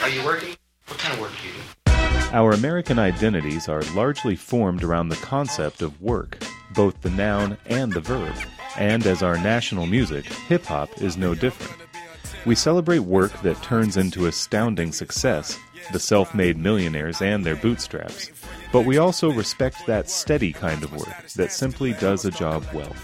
Are you working? What kind of work do you do? Our American identities are largely formed around the concept of work, both the noun and the verb. And as our national music, hip-hop is no different. We celebrate work that turns into astounding success, the self-made millionaires and their bootstraps. But we also respect that steady kind of work that simply does a job well.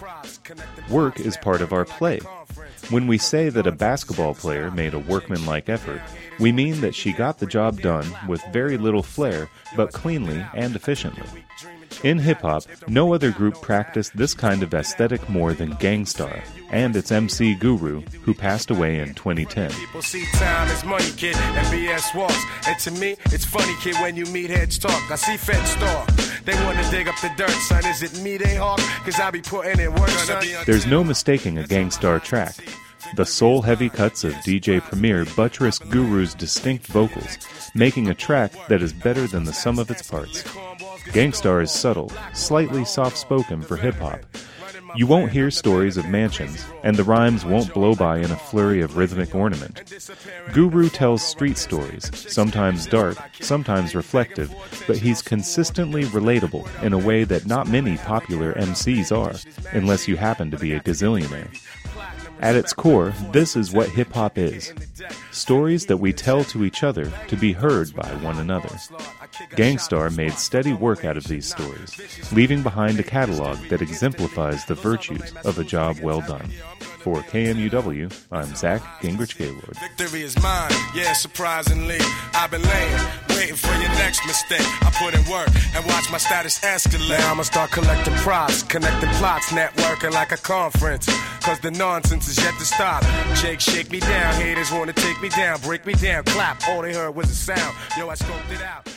Work is part of our play. When we say that a basketball player made a workmanlike effort, we mean that she got the job done with very little flair, but cleanly and efficiently. In hip-hop, no other group practiced this kind of aesthetic more than Gang Starr and its MC Guru, who passed away in 2010. People see time as money, kid, and BS walks. And to me, it's funny, kid, when you meet heads talk. I see feds talk. They want to dig up the dirt, son. Is it me they hawk? Because I be putting in work, son. There's no mistaking a Gang Starr track. The soul-heavy cuts of DJ Premier buttress Guru's distinct vocals, making a track that is better than the sum of its parts. Gang Starr is subtle, slightly soft-spoken for hip-hop. You won't hear stories of mansions, and the rhymes won't blow by in a flurry of rhythmic ornament. Guru tells street stories, sometimes dark, sometimes reflective, but he's consistently relatable in a way that not many popular MCs are, unless you happen to be a gazillionaire. At its core, this is what hip-hop is. Stories that we tell to each other to be heard by one another. Gang Starr made steady work out of these stories, leaving behind a catalog that exemplifies the virtues of a job well done. For KMUW, I'm Zach Gingrich-Gaylord. Victory is mine, yeah, surprisingly. I've been laying, waiting for your next mistake. I put in work and watch my status escalate. Now I'ma start collecting props, connecting plots, networking like a conference. Cause the nonsense is yet to stop. Jake, shake me down, haters wanna take me down, break me down, clap. All they heard was a sound. Yo, I scoped it out.